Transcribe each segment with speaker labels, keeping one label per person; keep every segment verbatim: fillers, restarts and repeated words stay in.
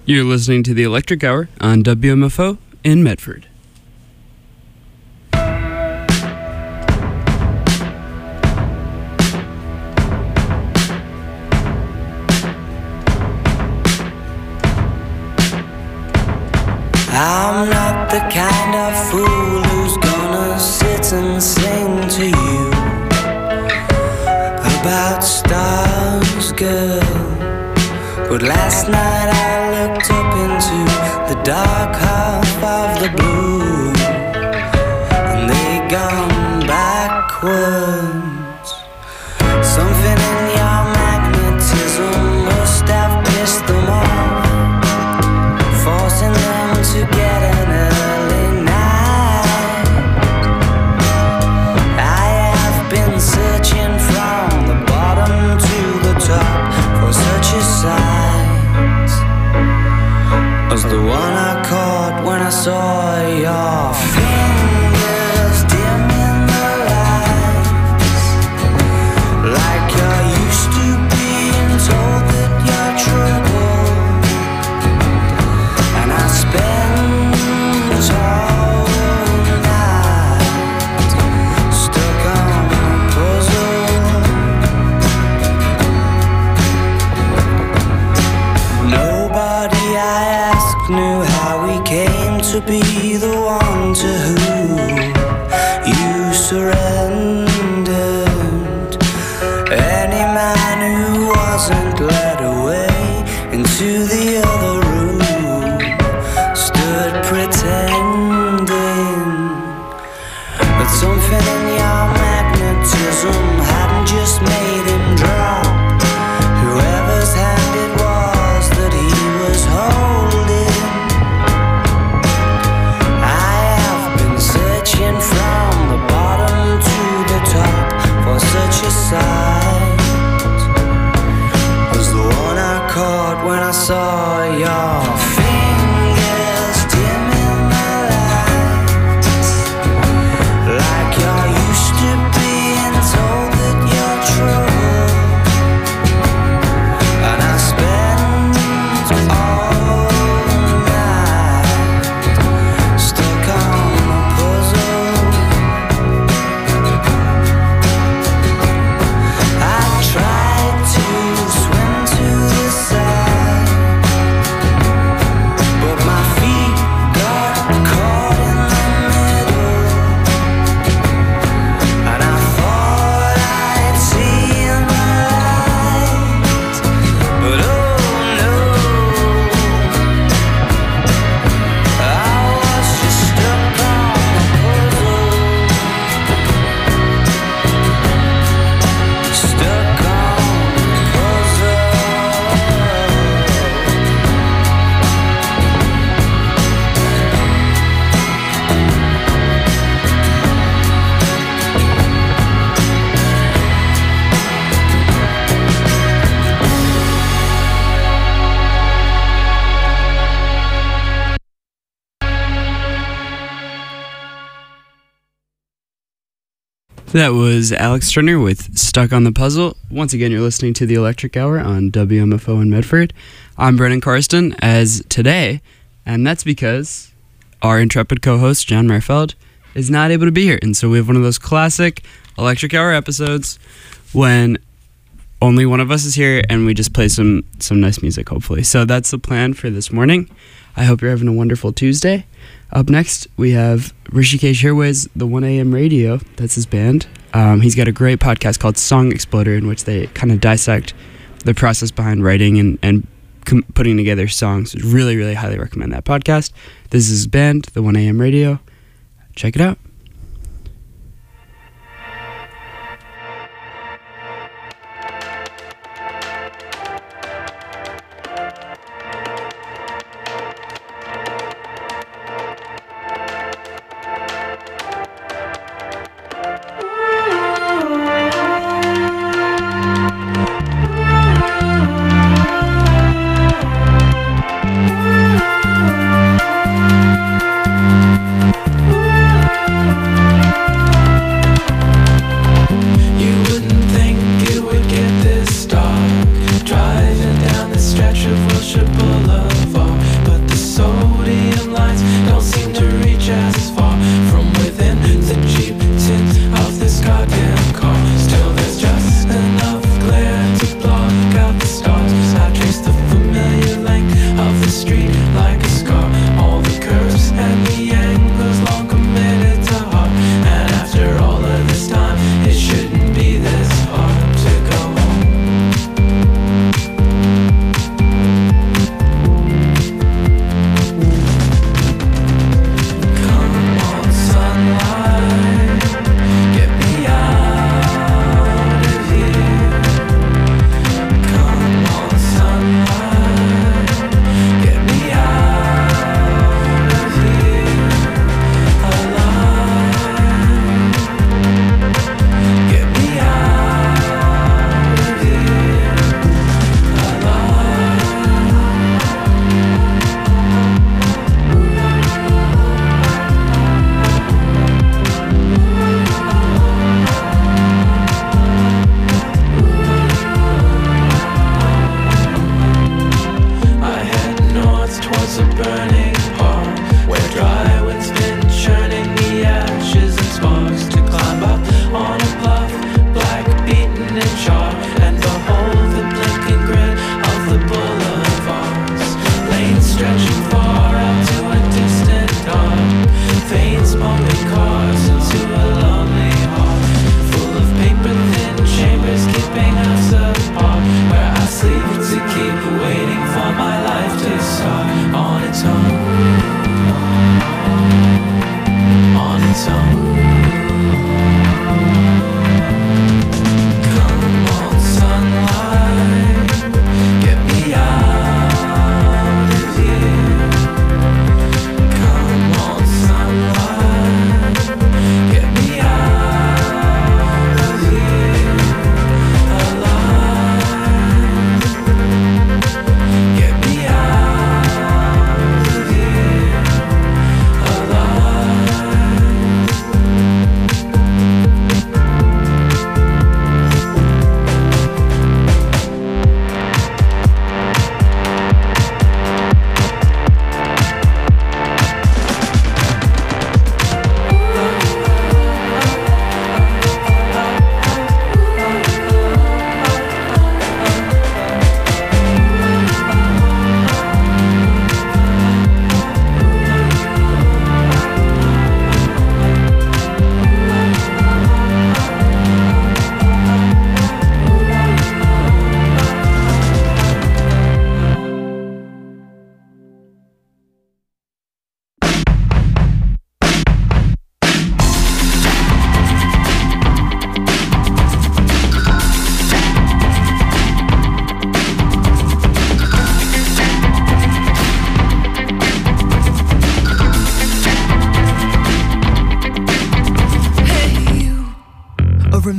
Speaker 1: You're listening to the Electric Hour on W M F O in Medford.
Speaker 2: I'm not the kind of fool who's gonna sit and sing to you about stars, girl. But last night I looked up into the dark half of the blue, and they gone backwards. Something in your magnetism must have pissed them off, forcing them to get an early night. I have been searching from the bottom to the top for such a sight as the one I caught when I saw your fingers dim in the lights, like you're used to being told that you're troubled. And I spend all night stuck on a puzzle. Nobody I asked knew how we came to be the one to whom you surrendered. Any man who wasn't led away into the other room stood pretending that something in your magnetism hadn't just made him drop whoever's hand it was that he was holding. I have been searching from the bottom to the top for such a sight as the one I caught when I saw your fingers dim in the lights, like you're used to being told that you're troubled. And I spent all night stuck on a puzzle. I tried to swim to the side, but my feet got caught in the middle. And I thought I'd seen the light, but oh no, I was just stuck on a puzzle, stuck on a puzzle.
Speaker 1: That was Alex Turner with Stuck on the Puzzle. Once again, you're listening to the Electric Hour on W M F O in Medford. I'm Brennan Karsten, as today, and that's because our intrepid co-host, John Merfeld, is not able to be here. And so we have one of those classic Electric Hour episodes when only one of us is here and we just play some, some nice music, hopefully. So that's the plan for this morning. I hope you're having a wonderful Tuesday. Up next, we have Rishikesh Hirway's The one a.m. Radio. That's his band. Um, he's got a great podcast called Song Exploder, in which they kind of dissect the process behind writing and, and com- putting together songs. Really, really highly recommend that podcast. This is his band, The one a.m. Radio. Check it out.
Speaker 3: Ooh.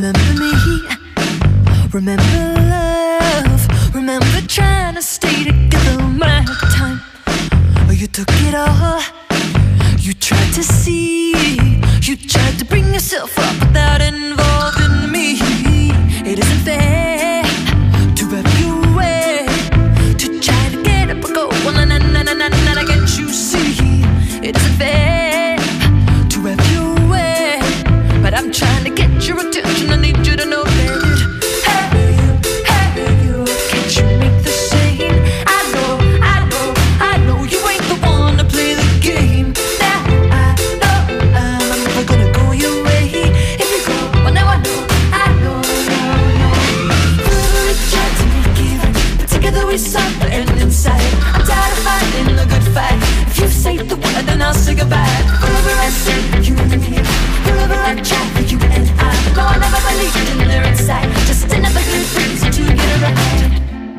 Speaker 3: Remember me, remember love, remember trying to stay together one at a time. You took it all, you tried to see, you tried to bring yourself up without involving me. It isn't fair to have you away, to try to get up and go, well, na na na na na na, I get you see. It isn't fair to have you away, but I'm trying to get your attention, I need you to know that. Hey, hey, you, can't you make the same? I know, I know, I know you ain't the one to play the game. Now I know I'm never gonna go your way. If you go, well now I know, I know, know, know. Forever we tried to make it right, but together we suffer and inside I'm tired of fighting a good fight. If you say the word, then I'll say goodbye. Forever I say you and me, forever I try for you and I. No, I never believed in their inside, just another good reason to get around.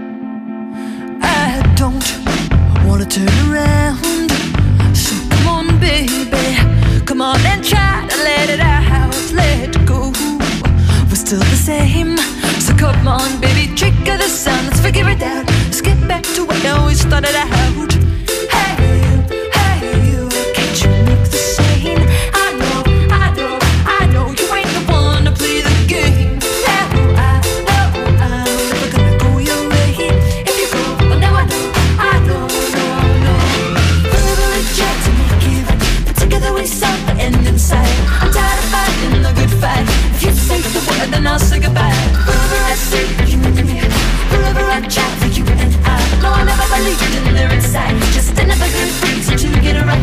Speaker 3: I don't wanna turn around, so come on baby, come on and try to let it out, let go. We're still the same, so come on baby, trigger the sound, let's figure it out. Let's get back to what I always started out. Hey you, hey you, can't you make the same? I know, I know, I know you ain't the one to play the game. Now I know I'm never gonna go your way. If you go, well now I know, I know, know, know. Forever we tried to make it right, but together we suffer and inside I'm tired of fighting the good fight. If you say the word, then I'll say goodbye. Forever I say you and me, forever I try for you and I. No, I never believed in their inside, just another good reason to get around.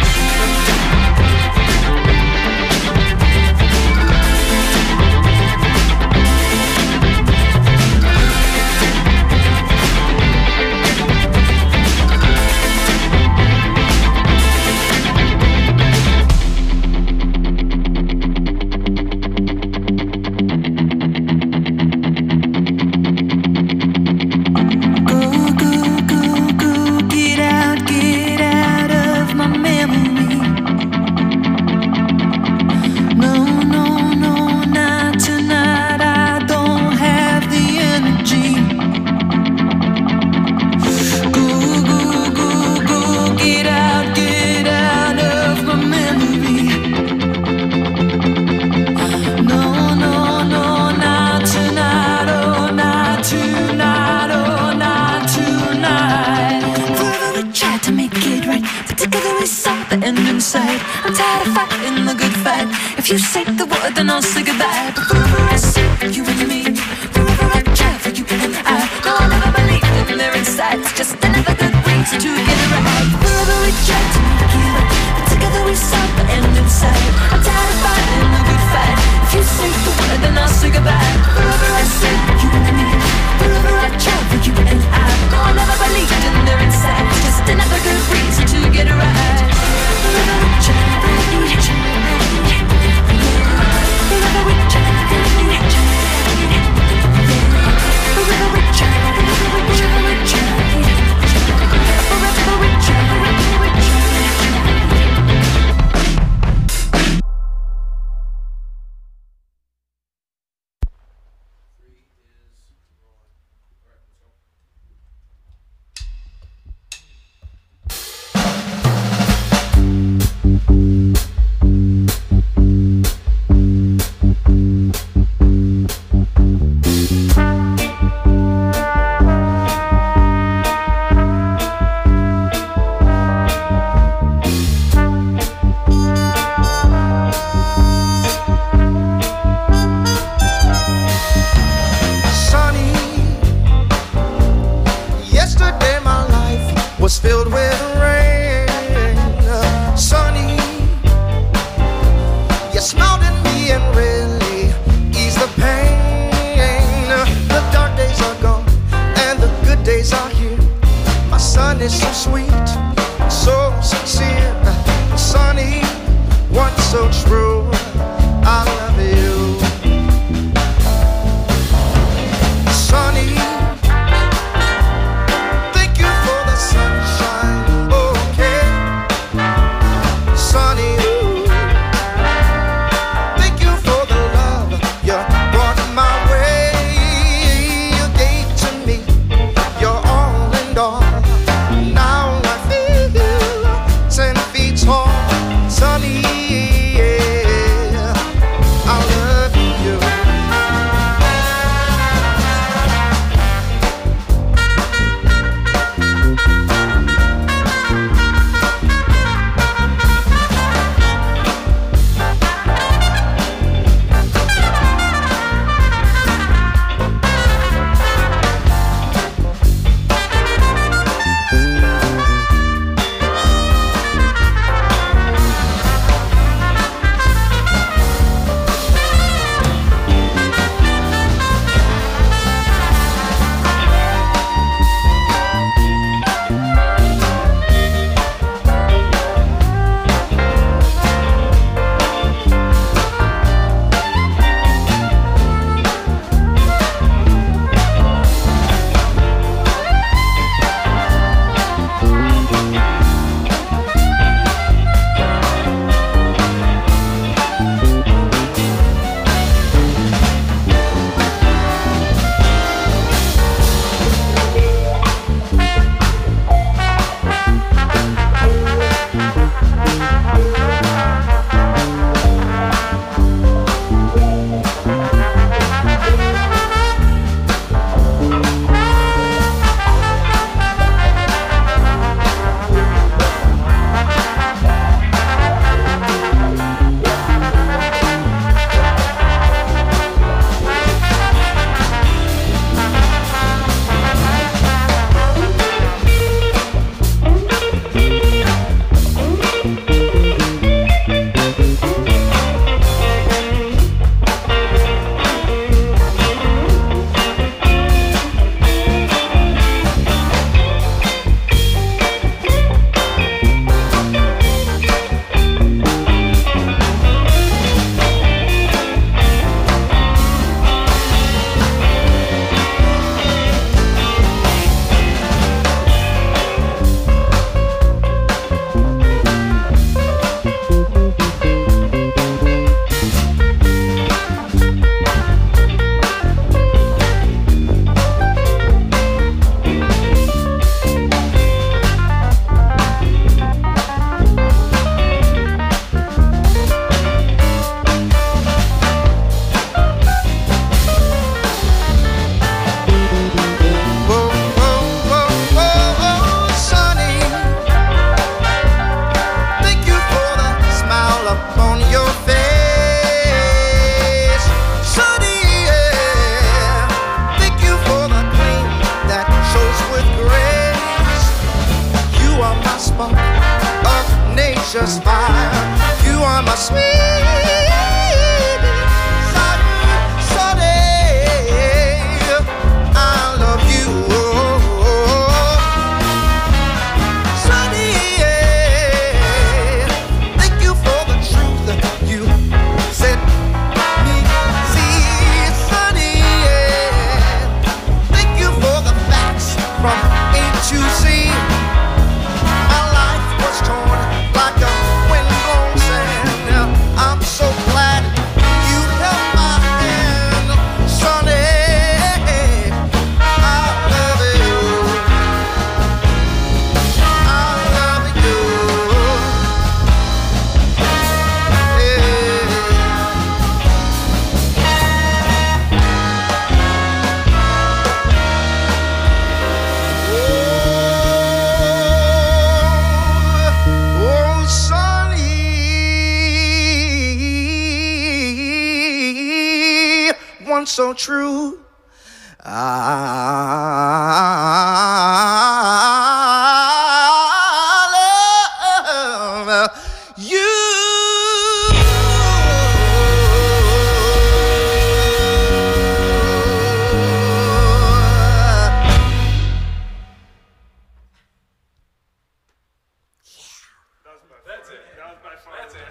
Speaker 3: I'm tired of fighting the good fight. If you say the word, then I'll say goodbye. But forever I see you and me, forever I try for you and I. No, I'll never believe in their inside, it's just another good reason to get it right. Forever we try to make it right, but together we suffer and inside I'm tired of fighting the good fight. If you say the word, then I'll say goodbye. Forever I see you and me, forever I try for you and I. No, I'll never believe in their inside, it's just another good reason to get it right. Forever we try to make it right. Forever we try to make it right. Forever we try, forever we try, we try. Forever we try, forever we try.
Speaker 4: Was filled with rain, sunny. You smiled at me and really eased the pain. The dark days are gone and the good days are here. My sun is so sweet, so sincere. Sunny, one so true. I love you, sunny. Sunny, ooh. Thank you for the love you're my spark of nature's fire. You are my sweet so true. I love you.
Speaker 5: That's it. That was my fun. That's it.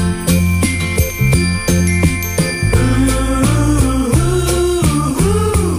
Speaker 6: Ooh.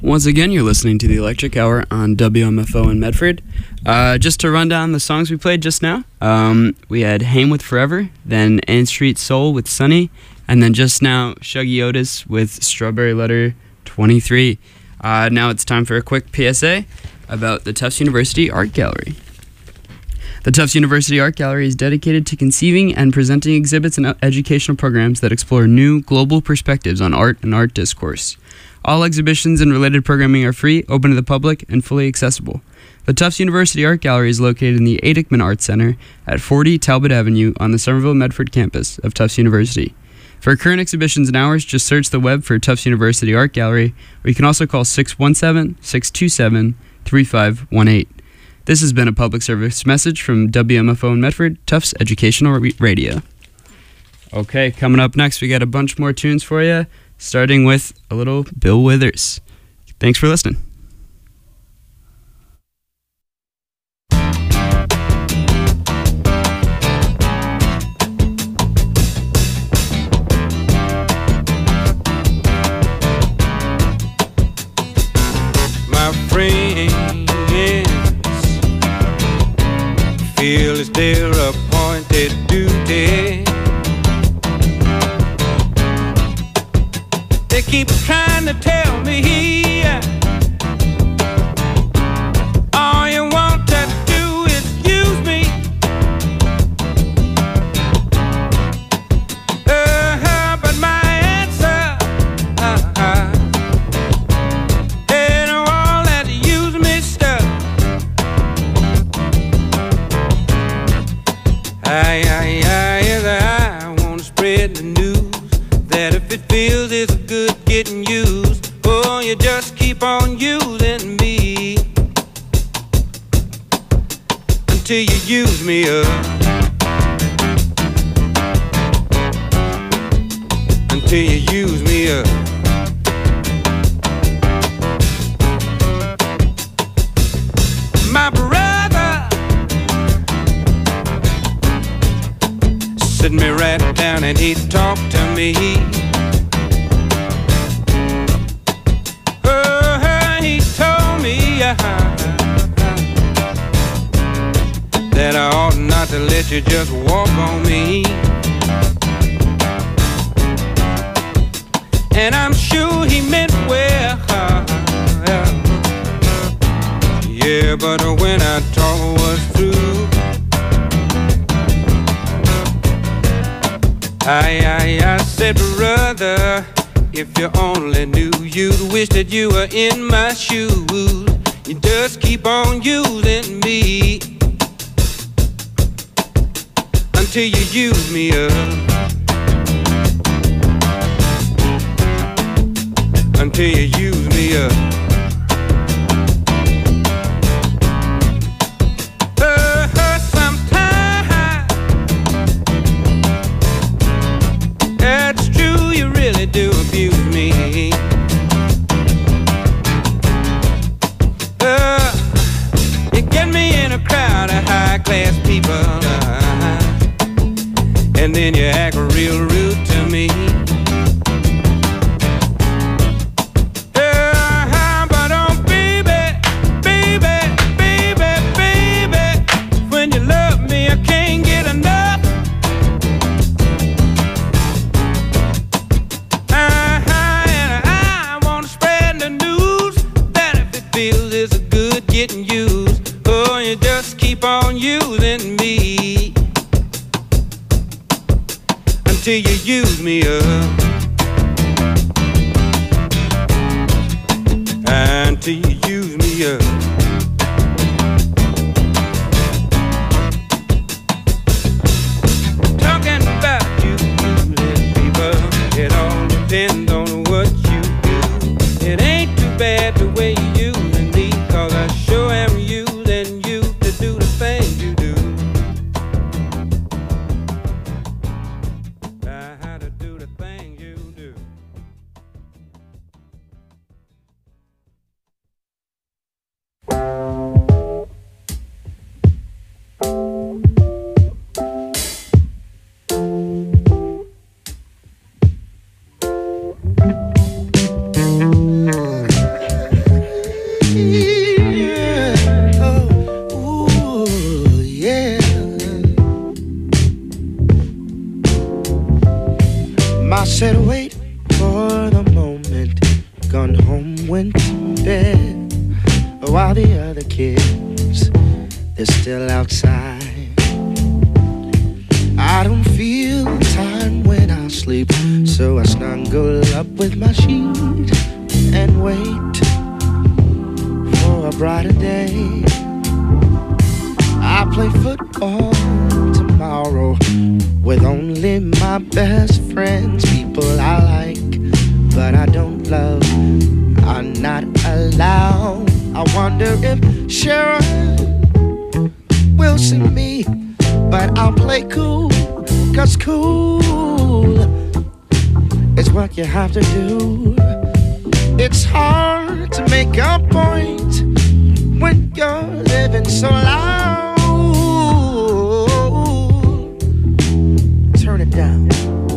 Speaker 1: Once again, you're listening to the Electric Hour on W M F O in Medford. Uh, just to run down the songs we played just now, um, we had Haim with Forever, then Ann Street Soul with Sunny, and then just now Shuggy Otis with Strawberry Letter twenty-three. Uh, now it's time for a quick P S A about the Tufts University Art Gallery. The Tufts University Art Gallery is dedicated to conceiving and presenting exhibits and educational programs that explore new global perspectives on art and art discourse. All exhibitions and related programming are free, open to the public, and fully accessible. The Tufts University Art Gallery is located in the A. Dickman Arts Center at forty Talbot Avenue on the Somerville-Medford campus of Tufts University. For current exhibitions and hours, just search the web for Tufts University Art Gallery, or you can also call six one seven, six two seven, three five one eight. This has been a public service message from W M F O in Medford, Tufts Educational Radio. Okay, coming up next, we got a bunch more tunes for you, starting with a little Bill Withers. Thanks for listening.
Speaker 5: My friends feel it's their appointed duty. They keep trying to tell me all you want to do is use me. Uh, but my answer uh, ain't all that use me stuff. I, I, I, yes, I want to spread the news that if it feels it's good getting used, oh, you just keep on using me until you use me up, until you use me up. My brother sit me right down and he'd talk to me. Oh, he told me uh, that I ought not to let you just walk on me. And I'm sure he meant well. Yeah, but when I talk was through, I, I, I said, brother, if you only knew, you'd wish that you were in my shoes. You just keep on using me until you use me up, until you use me up. That's true, you really do abuse me. Uh, you get me in a crowd of high-class people, uh, and then you act real rude to me. Uh, but oh, baby, baby, baby, baby, when you love me, I can't get enough. Getting used, oh, you just keep on using me until you use me up, until you use me up. Talking about you, using people, it all depends on what you do. It ain't too bad the way you using me, 'cause I sure am using you to do the things you do. I had to do the things you do.
Speaker 4: Ma said wait for the moment, gone home, went to bed, while the other kids, they're still outside. I don't feel time when I sleep, so I snuggle up with my sheet and wait for a brighter day. I play football tomorrow with only my best friends, people I like, but I don't love, are not allowed. I wonder if Sharon will see me, but I'll play cool, cause cool is what you have to do. It's hard to make a point when you're living so loud. Turn it down.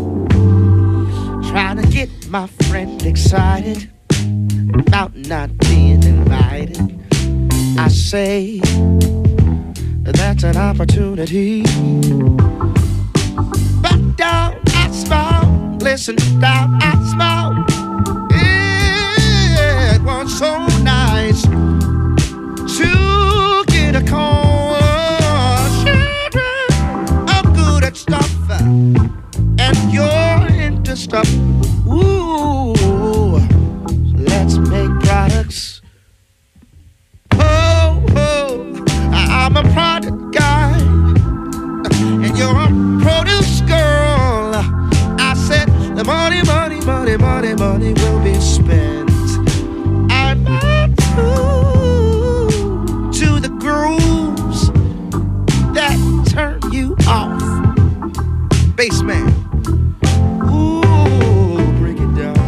Speaker 4: Trying to get my friend excited about not being invited. I say that's an opportunity. Back down, I smile. Listen down, I smile. It was so nice to get a call. Children, I'm good at stuff, and you're into stuff. Ooh, let's make products. Oh, oh, I'm a product guy, and you're a produce girl. I said the money, money, money, money, money will be spent. I'm attuned to the grooves that turn you off. Bassman. Ooh, break it down.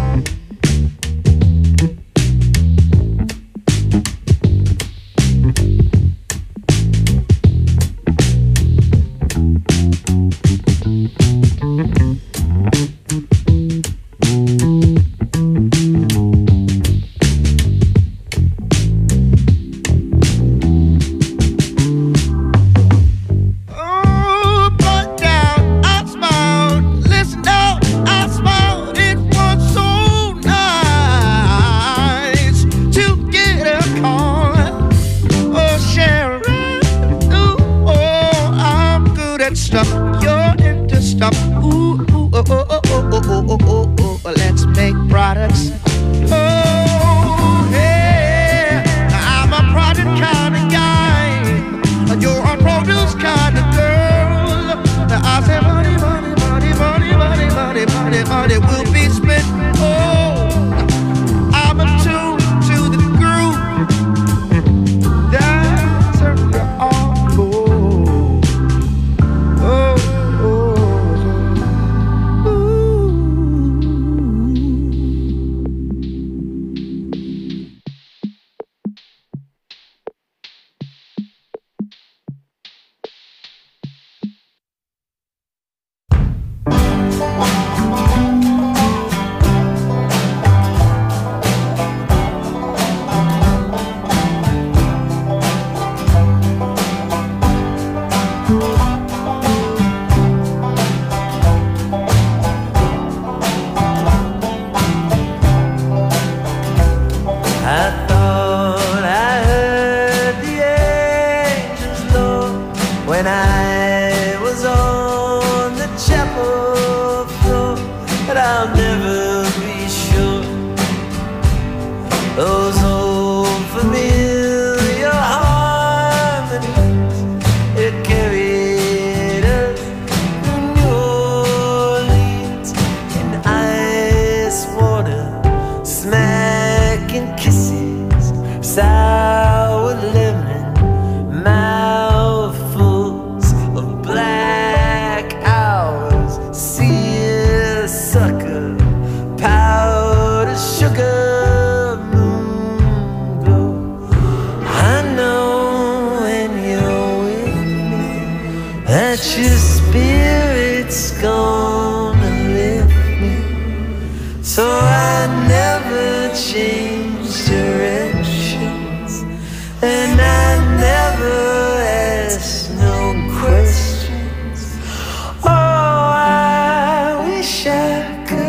Speaker 2: I wish I could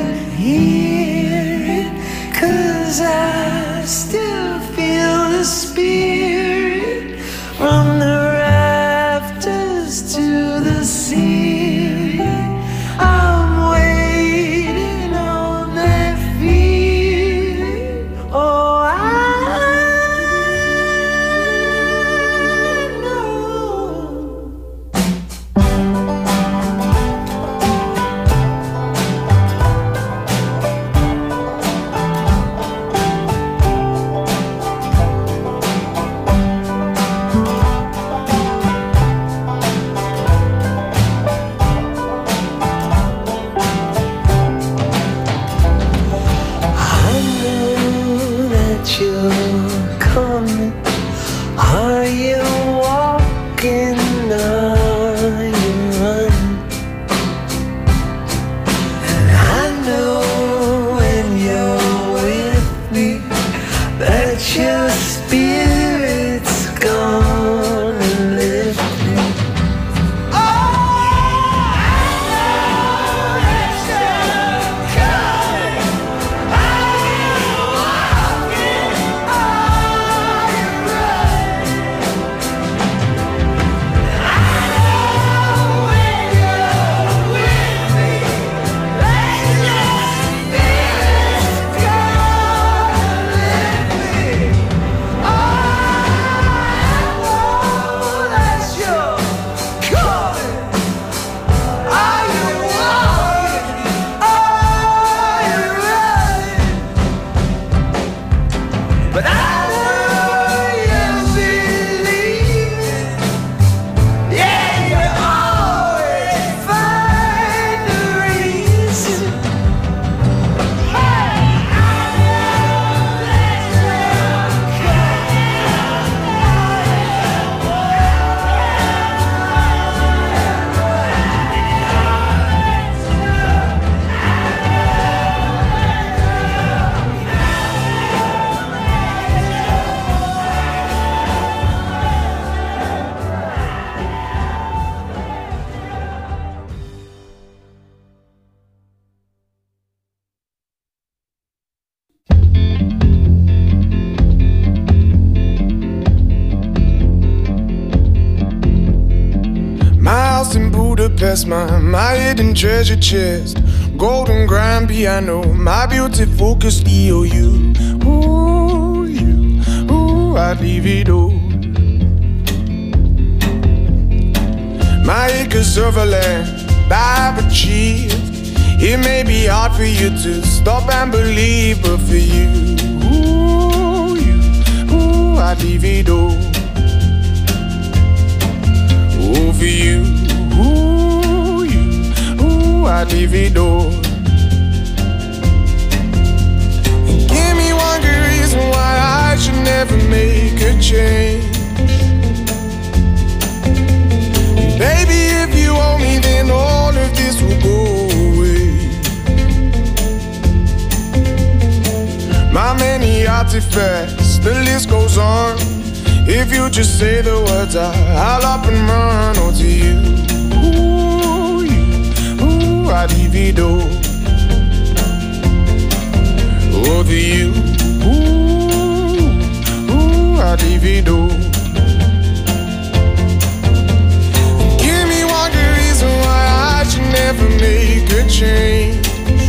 Speaker 4: Budapest, my, my hidden treasure chest. Golden grand piano, my beautiful Castillo. You, ooh, you, ooh, I'd leave it all. My acres of land I've achieved. It may be hard for you to stop and believe, but for you, ooh, you, ooh, I'd leave it all. Oh, for you, ooh, you, ooh, I'd leave it all. And give me one good reason why I should never make a change. Baby, if you owe me, then all of this will go away. My many artifacts, the list goes on. If you just say the words, I, I'll up and run. Oh, to you, ooh, you, ooh, I'd leave it all. Oh, to you, ooh, ooh, I'd leave it all. Why I should never make a change.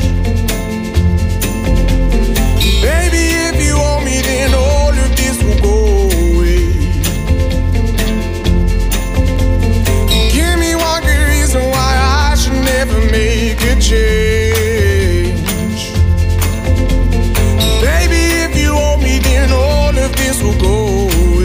Speaker 4: Baby, if you owe me, then all of this will go away. Give me one good reason why I should never make a change. Baby, if you owe me, then all of this will go away.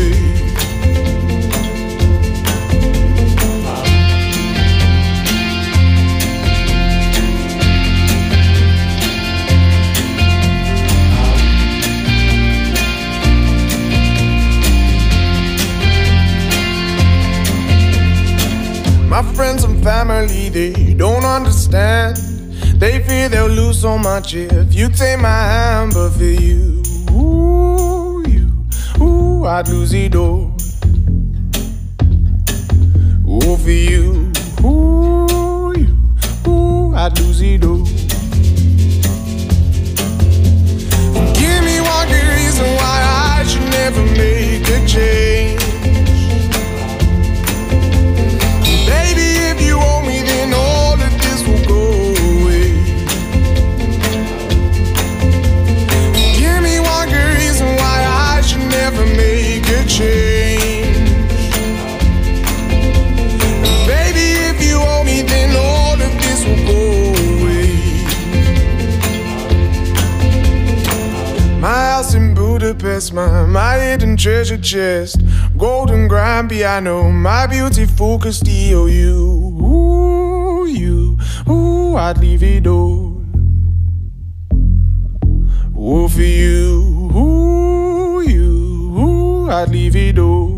Speaker 4: My friends and family, they don't understand. They fear they'll lose so much if you take my hand. But for you, ooh, you, ooh, I'd lose it all. Ooh, for you, ooh, you, ooh, I'd lose it all. Give me one good reason why I should never make a change. Baby, if you owe me, then all of this will go away. Give me one good reason why I should never make a change. Baby, if you owe me, then all of this will go away. My house in Budapest, my, my hidden treasure chest. Golden grand piano, my beautiful Castillo. You, ooh, you, ooh, I'd leave it all. Oh, for you, ooh, you, ooh, I'd leave it all.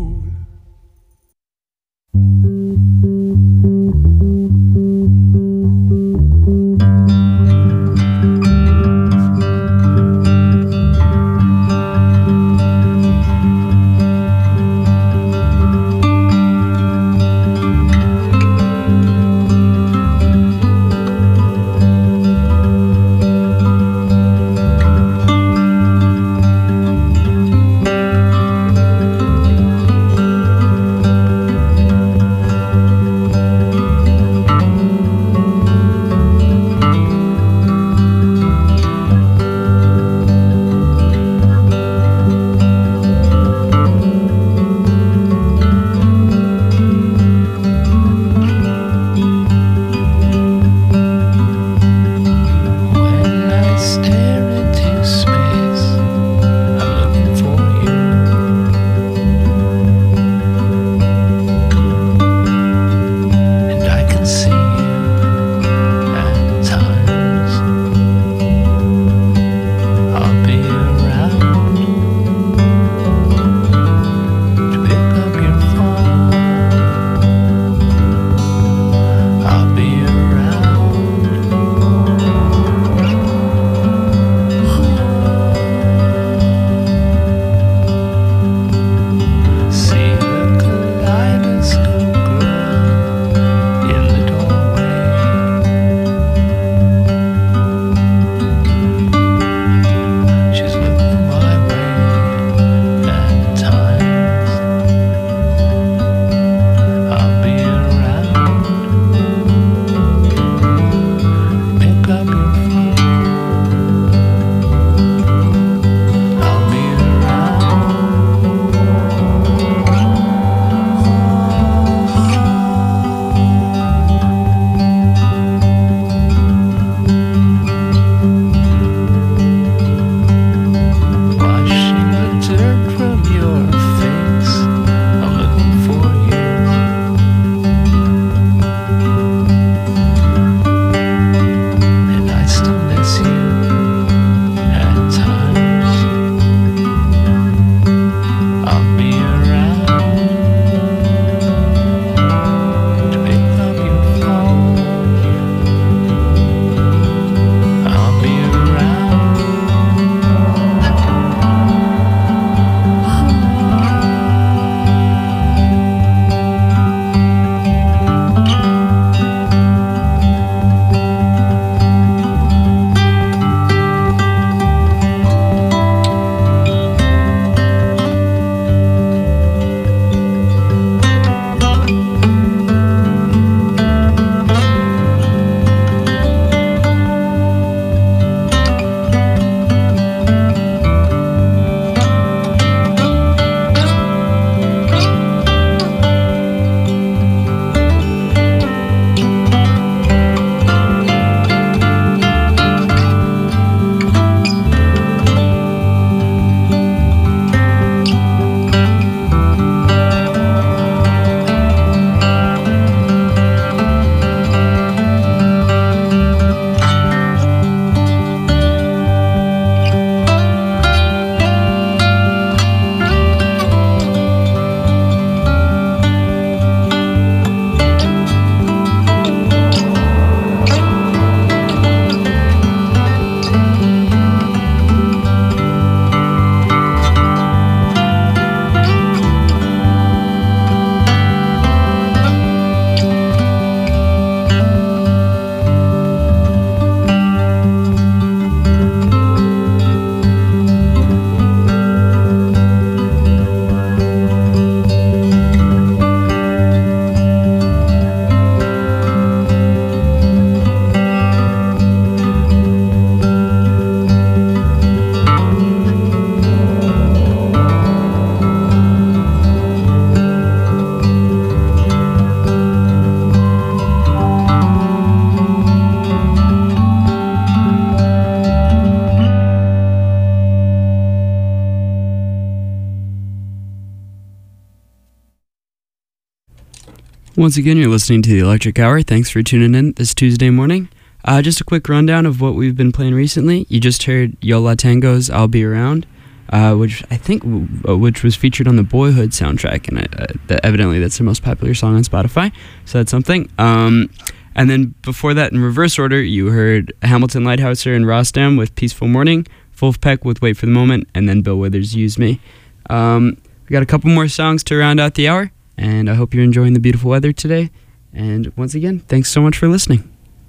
Speaker 1: Once again, you're listening to the Electric Hour. Thanks for tuning in this Tuesday morning. Uh, just a quick rundown of what we've been playing recently. You just heard Yo La Tengo's I'll Be Around, uh, which I think w- which was featured on the Boyhood soundtrack, and uh, that evidently that's the most popular song on Spotify, so that's something. Um, and then before that, in reverse order, you heard Hamilton Lighthouser and Rostam with Peaceful Morning, Wolfpack with Wait for the Moment, and then Bill Withers' Use Me. Um, we got a couple more songs to round out the hour, and I hope you're enjoying the beautiful weather today. And once again, thanks so much for listening.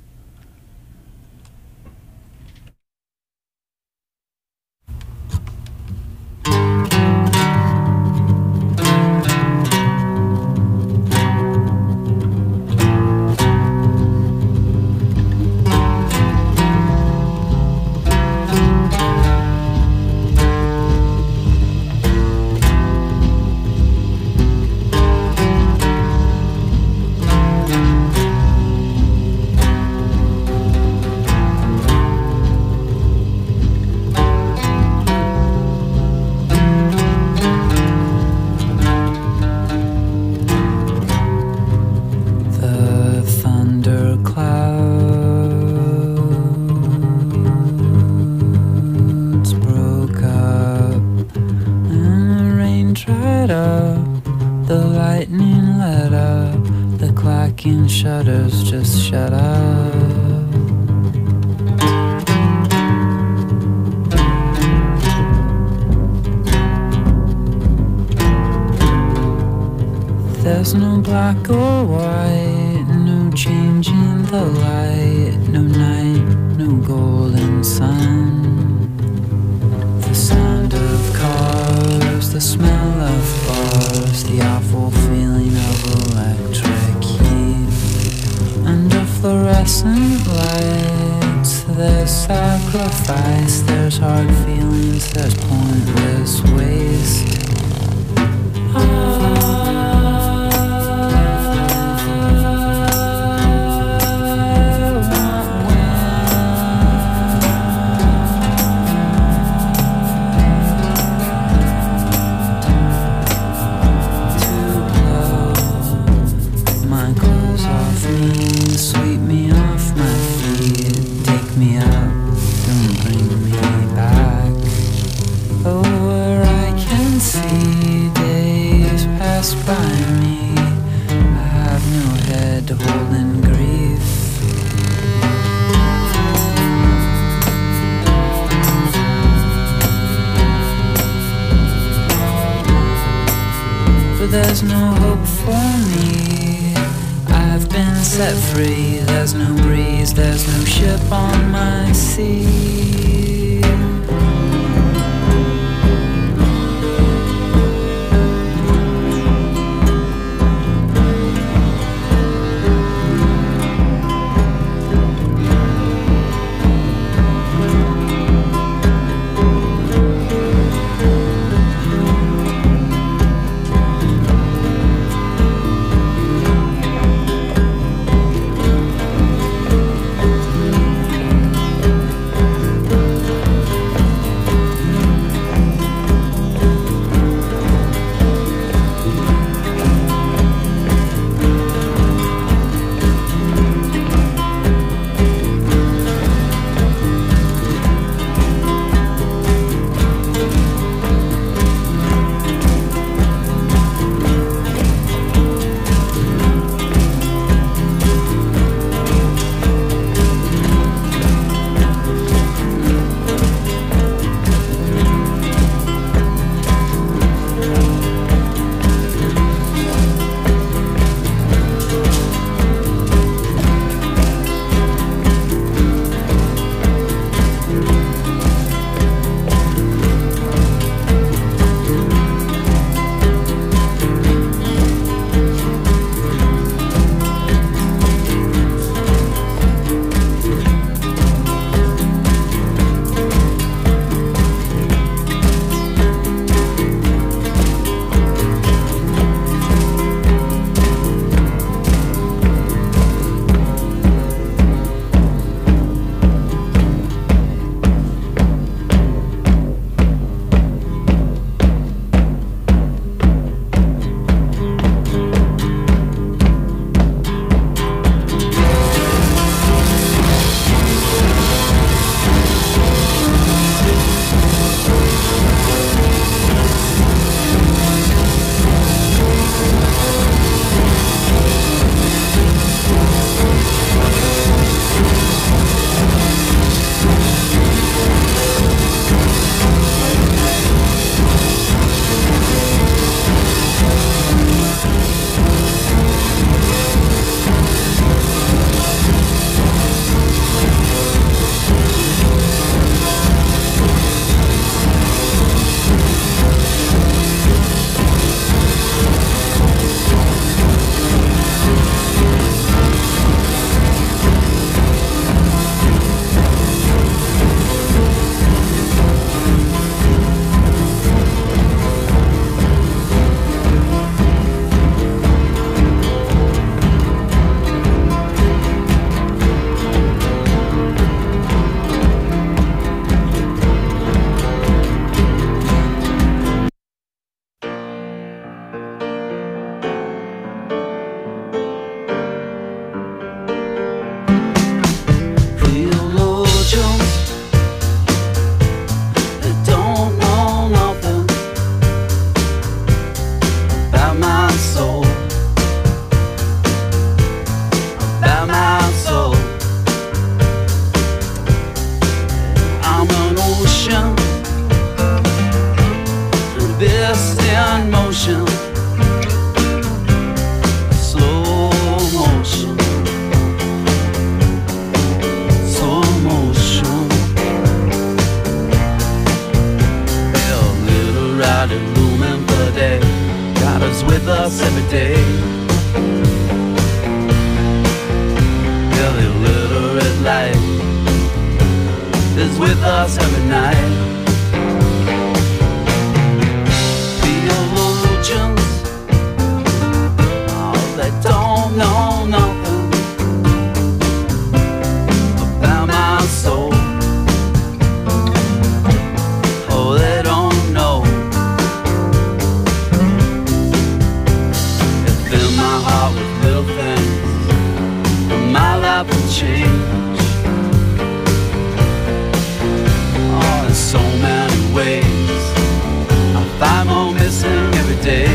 Speaker 6: Shutters just shut up. There's no black or white, no change in the light, no night, no golden sun. The sound of cars, the smell of bars, the awful feeling of electric under fluorescent lights. There's sacrifice, there's hard feelings, there's pointless waste. I there's no hope for me. I've been set free. There's no breeze, there's no ship on my sea. us every night. Theologians, oh, they don't know nothing about my soul. Oh, they don't know. It filled my heart with little things, and my life would change. Oh, in so many ways, I find more missing every day.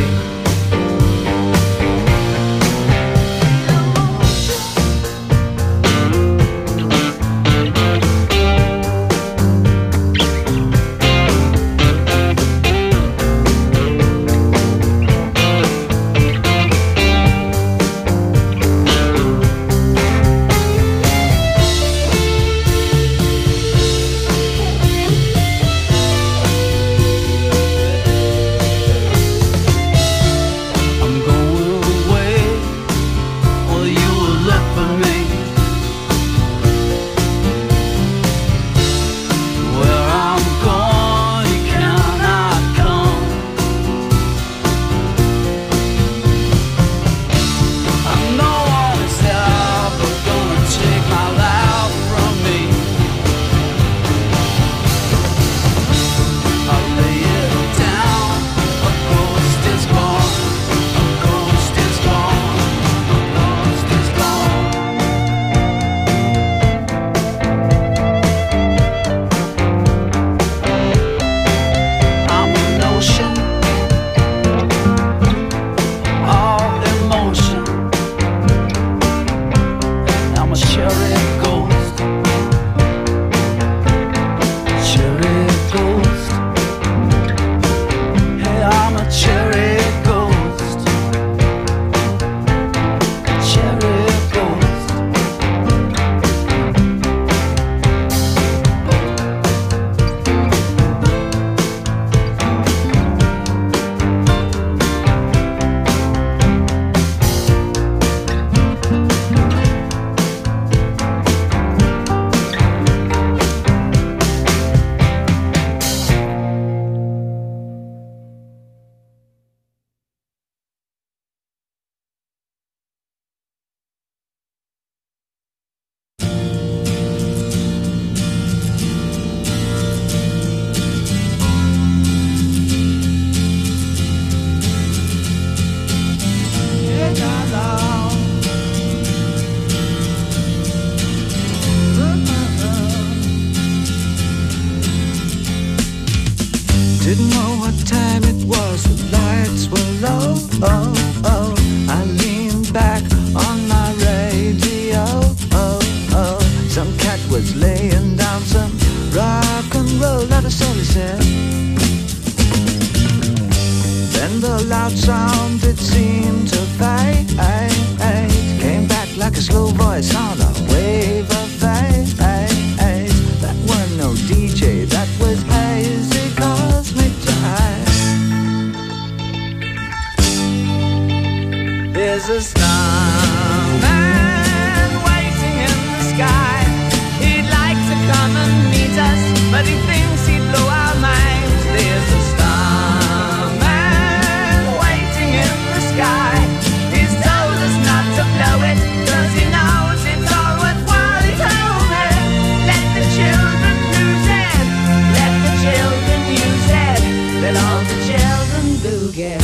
Speaker 2: Didn't know what time it was, the lights were low. Oh, oh. I leaned back on my radio. Oh, oh. Some cat was laying down some rock and roll, not a soul, he said. Then the loud sound, it seemed to fade. Came back like a slow voice on a wave of fade. That weren't no D J, that was hazy cosmic jive. There's a starman waiting in the sky. He'd like to come and meet us, but he thinks he'd blow our minds. There's a starman waiting in the sky. He's told us not to blow it, 'cause he knows it's all worthwhile. He told me, let the children lose it, let the children use it, let all the children boogie.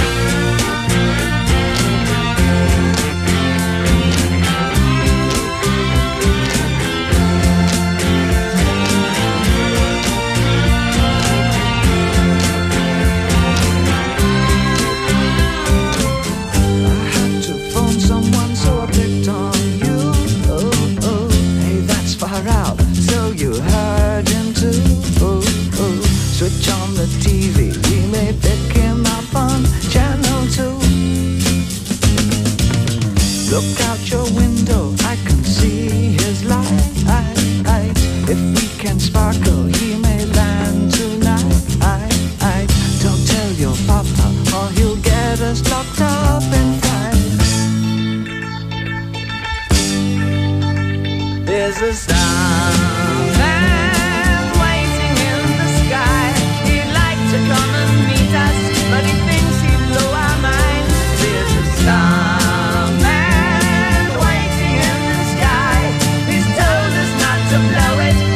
Speaker 2: Switch on the T V, we may pick him up on channel two. Look out your window, I can see his light. If we can sparkle, he may land tonight. Don't tell your papa, or he'll get us locked up in fight. There's a starman waiting
Speaker 7: always